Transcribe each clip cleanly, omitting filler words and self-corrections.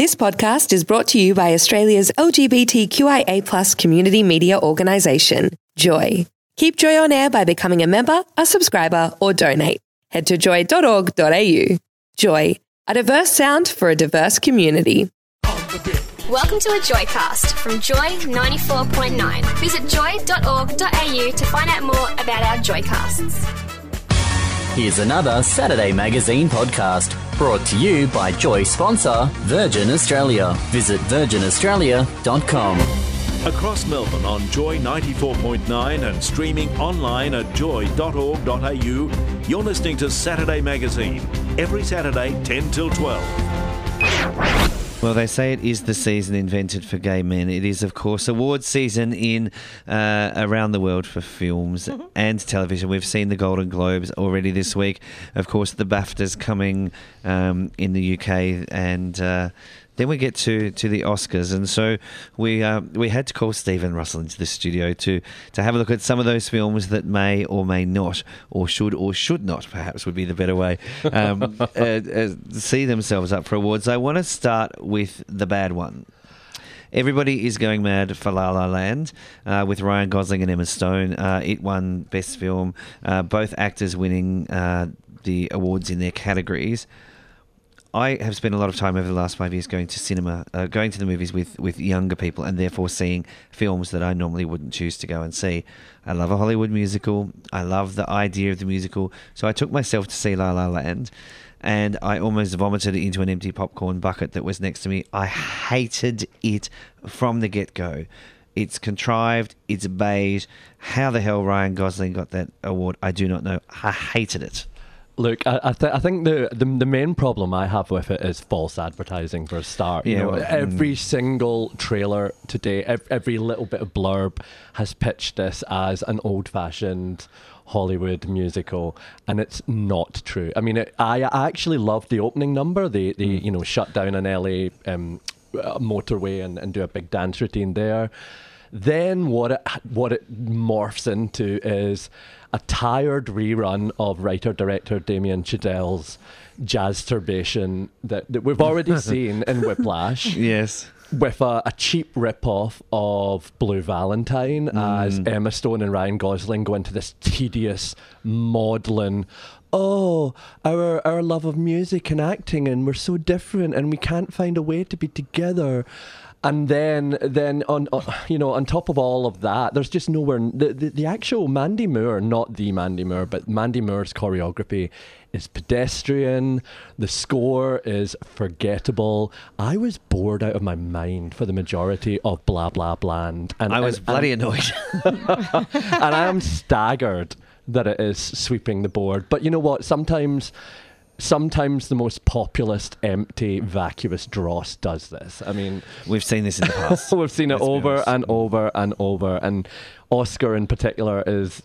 This podcast is brought to you by Australia's LGBTQIA+ community media organisation, Joy. Keep Joy on air by becoming a member, a subscriber, or donate. Head to joy.org.au. Joy, a diverse sound for a diverse community. Welcome to a Joycast from Joy 94.9. Visit joy.org.au to find out more about our Joycasts. Here's another Saturday Magazine podcast brought to you by Joy sponsor Virgin Australia. Visit virginaustralia.com. Across Melbourne on Joy 94.9 and streaming online at joy.org.au, you're listening to Saturday Magazine, every Saturday 10 till 12. Well, they say it is the season invented for gay men. It is, of course, awards season in around the world for films and television. We've seen the Golden Globes already this week. Of course, the BAFTAs coming in the UK, and then we get to the Oscars. And so we had to call Stephen Russell into the studio to have a look at some of those films that may or may not, or should not, perhaps would be the better way, see themselves up for awards. I want to start with the bad one. Everybody is going mad for La La Land with Ryan Gosling and Emma Stone. It won Best Film, both actors winning the awards in their categories. I have spent a lot of time over the last 5 years going to cinema, going to the movies with younger people, and therefore seeing films that I normally wouldn't choose to go and see. I love a Hollywood musical. I love the idea of the musical. So I took myself to see La La Land, and I almost vomited into an empty popcorn bucket that was next to me. I hated it from the get-go. It's contrived. It's beige. How the hell Ryan Gosling got that award, I do not know. I hated it. Look, I think the main problem I have with it is false advertising for a start. Yeah, Every single trailer today, every little bit of blurb has pitched this as an old-fashioned Hollywood musical, and it's not true. I mean, I actually loved the opening number. They shut down an LA motorway and do a big dance routine there. Then what it morphs into is a tired rerun of writer-director Damien Chazelle's Jazz Turbation that we've already seen in Whiplash. Yes. With a cheap rip-off of Blue Valentine as Emma Stone and Ryan Gosling go into this tedious, maudlin, our love of music and acting, and we're so different and we can't find a way to be together. And then on top of all of that, there's just nowhere. The actual Mandy Moore, not the Mandy Moore, but Mandy Moore's choreography is pedestrian. The score is forgettable. I was bored out of my mind for the majority of Blah Blah Bland. And I was bloody annoyed. And I am staggered that it is sweeping the board. But you know what? Sometimes the most populist, empty, vacuous dross does this. I mean, we've seen this in the past. We've seen it over and over and over. And Oscar in particular is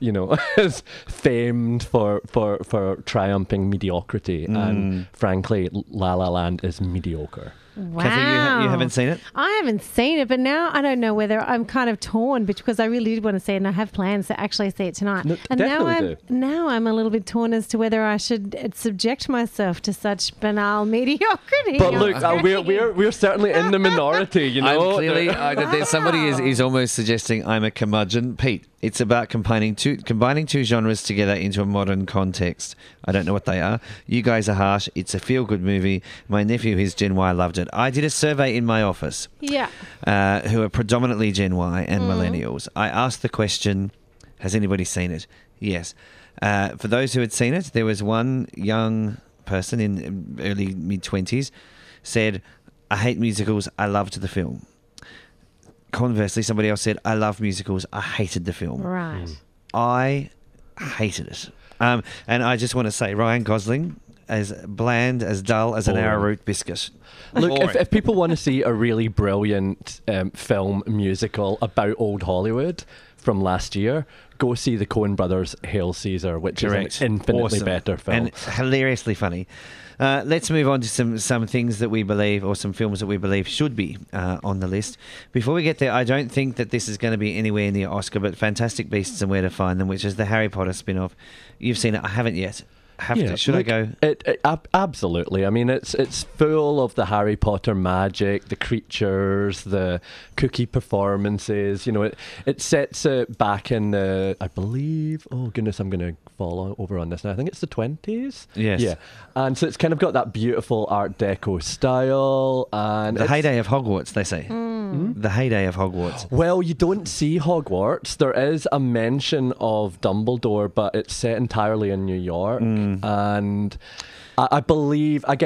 famed for triumphing mediocrity. And frankly, La La Land is mediocre. Wow. Kathy, you haven't seen it? I haven't seen it, but now I don't know whether I'm kind of torn because I really did want to see it and I have plans to actually see it tonight. No, and now I'm a little bit torn as to whether I should subject myself to such banal mediocrity. But look, we're certainly in the minority, you know. I'm clearly, there's somebody is almost suggesting I'm a curmudgeon. Pete, it's about combining two genres together into a modern context. I don't know what they are. You guys are harsh. It's a feel-good movie. My nephew, who's Gen Y, loved it. I did a survey in my office, who are predominantly Gen Y and millennials. I asked the question, has anybody seen it? Yes. For those who had seen it, there was one young person in early mid-20s said, I hate musicals. I loved the film. Conversely, somebody else said, I love musicals. I hated the film. Right. I hated it. And I just want to say, Ryan Gosling, as bland, as dull as an arrowroot biscuit. Look, if people want to see a really brilliant film musical about old Hollywood from last year, go see the Coen Brothers' Hail Caesar, which is an infinitely better film. And hilariously funny. Let's move on to some things that we believe, or some films that we believe should be on the list. Before we get there, I don't think that this is going to be anywhere near Oscar, but Fantastic Beasts and Where to Find Them, which is the Harry Potter spin-off. You've seen it. I haven't yet. Should I go? Absolutely. I mean, it's full of the Harry Potter magic, the creatures, the cookie performances. You know, it sets it back in the, I believe, oh goodness, I'm going to fall over on this now. I think it's the 20s. Yes. Yeah. And so it's kind of got that beautiful Art Deco style. And The heyday of Hogwarts, they say. The heyday of Hogwarts. Well, you don't see Hogwarts. There is a mention of Dumbledore, but it's set entirely in New York. And I believe I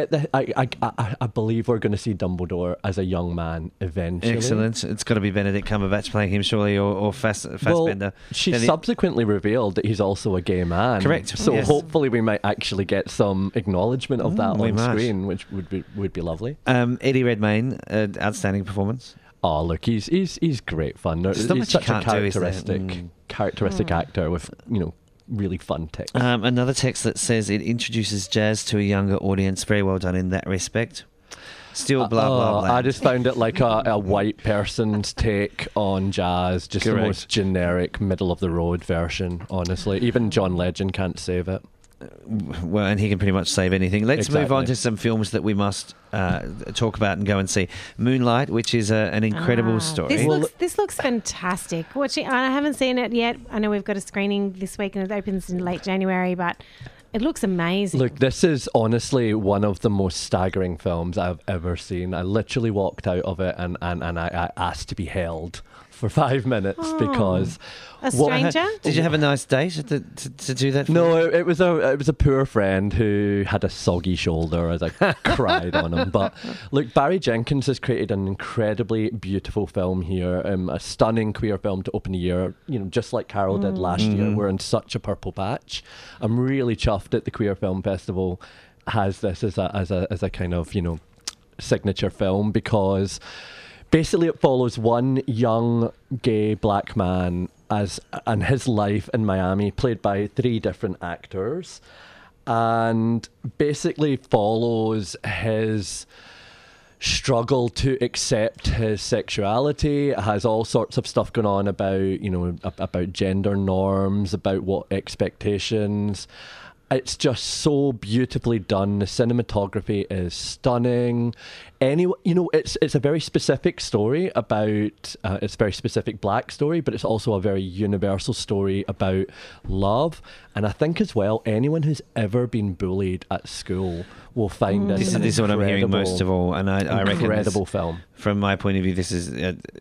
believe we're going to see Dumbledore as a young man eventually. Excellent. It's got to be Benedict Cumberbatch playing him, surely, or Fassbender. She subsequently revealed that he's also a gay man. Correct. So Yes. hopefully we might actually get some acknowledgement of that we on might. screen, which would be lovely. Eddie Redmayne, outstanding performance. Oh, look, he's great fun. There's not He's much you such a can't do, is there? characteristic actor with, really fun tics. Another text that says it introduces jazz to a younger audience. Very well done in that respect. Still blah, blah, blah. I just found it like a white person's take on jazz, just Correct. the most generic, middle-of-the-road version, honestly. Even John Legend can't save it. Well, and he can pretty much save anything. Let's move on Exactly. to some films that we must talk about and go and see. Moonlight, which is an incredible story. This looks fantastic. I haven't seen it yet. I know we've got a screening this week and it opens in late January, but it looks amazing. Look, this is honestly one of the most staggering films I've ever seen. I literally walked out of it and I asked to be held for 5 minutes because... A stranger? Did you have a nice date to do that? No, it was a poor friend who had a soggy shoulder as I cried on him. But look, Barry Jenkins has created an incredibly beautiful film here, a stunning queer film to open the year. Just like Carol did last year. We're in such a purple patch. I'm really chuffed that the Queer Film Festival has this as a kind of signature film, because basically it follows one young gay black man and his life in Miami, played by 3 different actors, and basically follows his struggle to accept his sexuality. It has all sorts of stuff going on about gender norms, about what expectations. It's just so beautifully done. The cinematography is stunning. It's a very specific story about, it's a very specific black story, but it's also a very universal story about love. And I think as well, anyone who's ever been bullied at school will find this This is what I'm hearing most of all, and I reckon incredible film. From my point of view, this is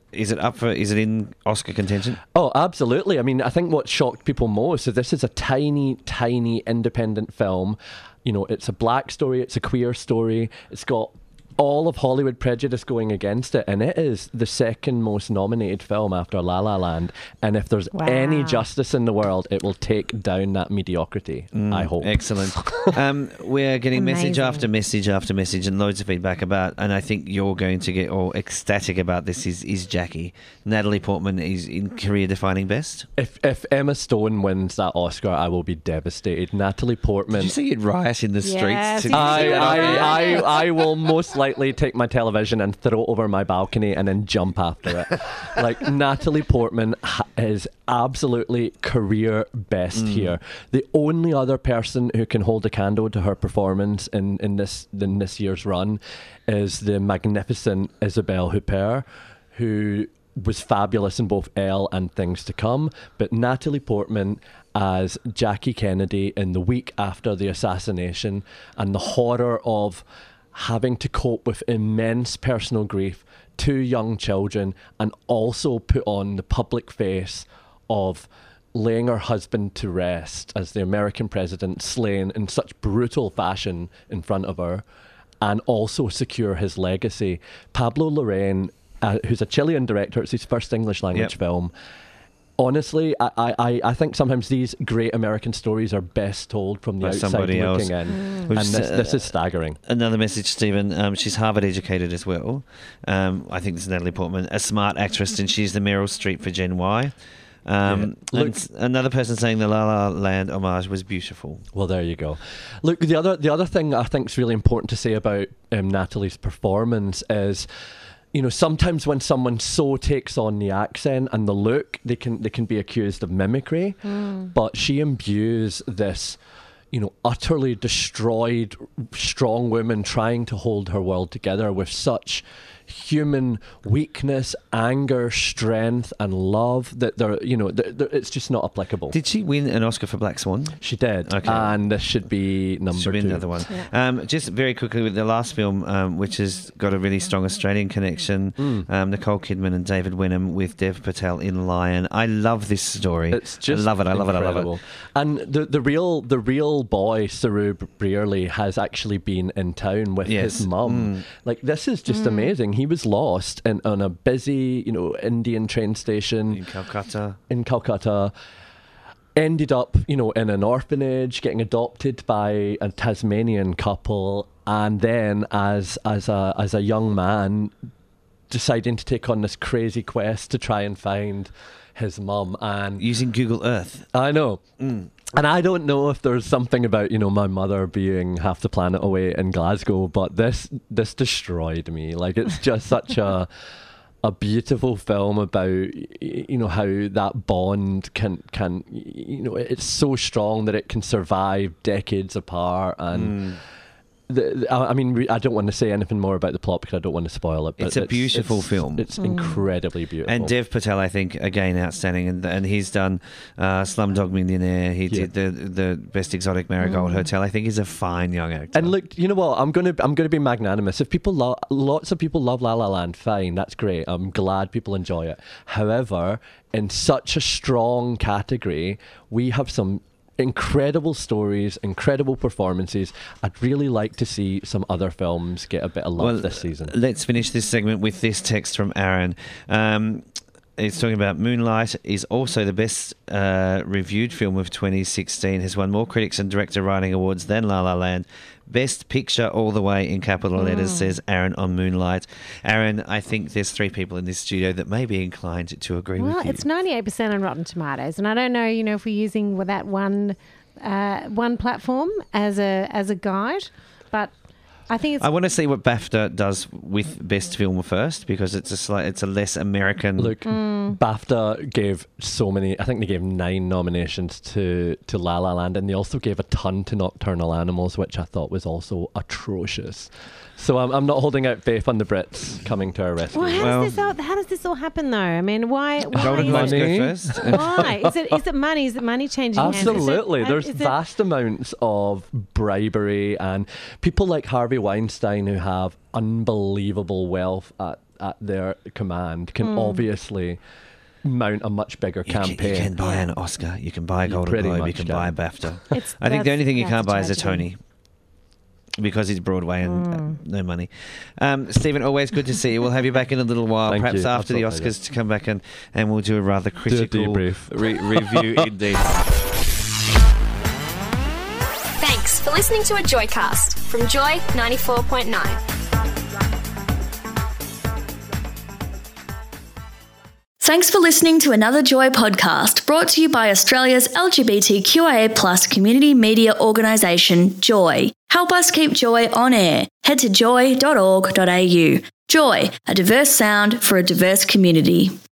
it in Oscar contention? Oh, absolutely. I mean, I think what shocked people most is this is a tiny, tiny independent film. It's a black story, it's a queer story, it's got all of Hollywood prejudice going against it, and it is the second most nominated film after La La Land. And if there's any justice in the world, it will take down that mediocrity, I hope. Excellent. We're getting message after message after message and loads of feedback about, and I think you're going to get all ecstatic about this, is Jackie. Natalie Portman is in career-defining best. If Emma Stone wins that Oscar, I will be devastated. Natalie Portman... Did you see it riot in the Yes, streets? I will most likely take my television and throw it over my balcony and then jump after it. Like, Natalie Portman is absolutely career best here. The only other person who can hold a candle to her performance in this year's run is the magnificent Isabelle Huppert, who was fabulous in both Elle and Things to Come. But Natalie Portman as Jackie Kennedy in the week after the assassination, and the horror of having to cope with immense personal grief, 2 young children, and also put on the public face of laying her husband to rest as the American president slain in such brutal fashion in front of her, and also secure his legacy. Pablo Larraín, who's a Chilean director, it's his first English language film. Honestly, I think sometimes these great American stories are best told from the outside looking in. And this is staggering. Another message, Stephen. She's Harvard educated as well. I think this is Natalie Portman, a smart actress, and she's the Meryl Streep for Gen Y. And another person saying the La La Land homage was beautiful. Well, there you go. Look, the other thing I think is really important to say about Natalie's performance is, sometimes when someone so takes on the accent and the look, they can be accused of mimicry. But she imbues this, utterly destroyed, strong woman trying to hold her world together with such human weakness, anger, strength, and love that it's just not applicable. Did she win an Oscar for Black Swan? She did. Okay. And this should be number 2. Another one. Yeah. Just very quickly with the last film, which has got a really strong Australian connection, Nicole Kidman and David Wenham with Dev Patel in Lion. I love this story. It's just I love it. And the real boy, Saru Brearley, has actually been in town with his mum. Like, this is just amazing. He was lost on a busy, Indian train station in Calcutta. Ended up, in an orphanage, getting adopted by a Tasmanian couple, and then as a young man, deciding to take on this crazy quest to try and find his mum, and using Google Earth. I know. And I don't know if there's something about, my mother being half the planet away in Glasgow, but this destroyed me. Like, it's just such a beautiful film about, how that bond can it's so strong that it can survive decades apart. And I don't want to say anything more about the plot because I don't want to spoil it. But it's a beautiful film. It's incredibly beautiful. And Dev Patel, I think, again, outstanding. And he's done Slumdog Millionaire. He did the Best Exotic Marigold Hotel. I think he's a fine young actor. And look, you know what? I'm gonna be magnanimous. If lots of people love La La Land, fine, that's great. I'm glad people enjoy it. However, in such a strong category, we have some incredible stories, incredible performances. I'd really like to see some other films get a bit of love this season. Let's finish this segment with this text from Aaron. It's talking about Moonlight is also the best reviewed film of 2016, has won more critics and director writing awards than La La Land. Best picture all the way in capital letters, says Aaron on Moonlight. Aaron, I think there's 3 people in this studio that may be inclined to agree with you. Well, it's 98% on Rotten Tomatoes, and I don't know, if we're using that one platform as a guide, but I think it's... I want to see what BAFTA does with Best Film first, because it's a less American... Look, BAFTA gave so many... I think they gave 9 nominations to La La Land, and they also gave a ton to Nocturnal Animals, which I thought was also atrocious. So I'm not holding out faith on the Brits coming to our rescue. Well, how does this all happen, though? I mean, why Golden Globes go first? Why? Is it money? Is it money changing hands? Absolutely. There's vast amounts of bribery, and people like Harvey Weinstein, who have unbelievable wealth at their command, can obviously mount a much bigger campaign. You can buy an Oscar, you can buy a Golden Globe, you can buy a BAFTA. I think the only thing you can't buy is a Tony, because it's Broadway and no money. Stephen, always good to see you. We'll have you back in a little while, perhaps after the Oscars, to come back and we'll do a rather critical review indeed. Thanks for listening to a Joycast from Joy 94.9. Thanks for listening to another Joy podcast brought to you by Australia's LGBTQIA+ community media organisation, Joy. Help us keep Joy on air. Head to joy.org.au. Joy, a diverse sound for a diverse community.